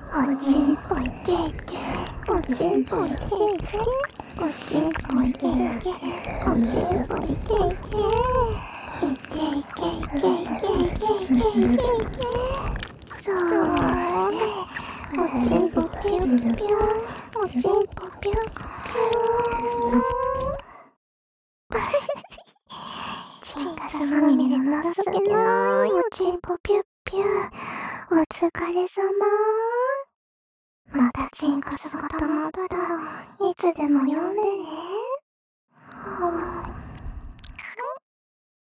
おちんぽいけいけ、おちんぽいけいけ、おちんぽいけいけ、おちんぽいけいけ、いけいけいけいけいけいけいけいけ、それ、おちんぽぴゅっぴゅ、おちんぽぴゅっぴゅ。チンカスまみれの情けないおちんぽぴゅっぴゅ。お疲れさま。またチンカスが溜まったらいつでも呼んでね。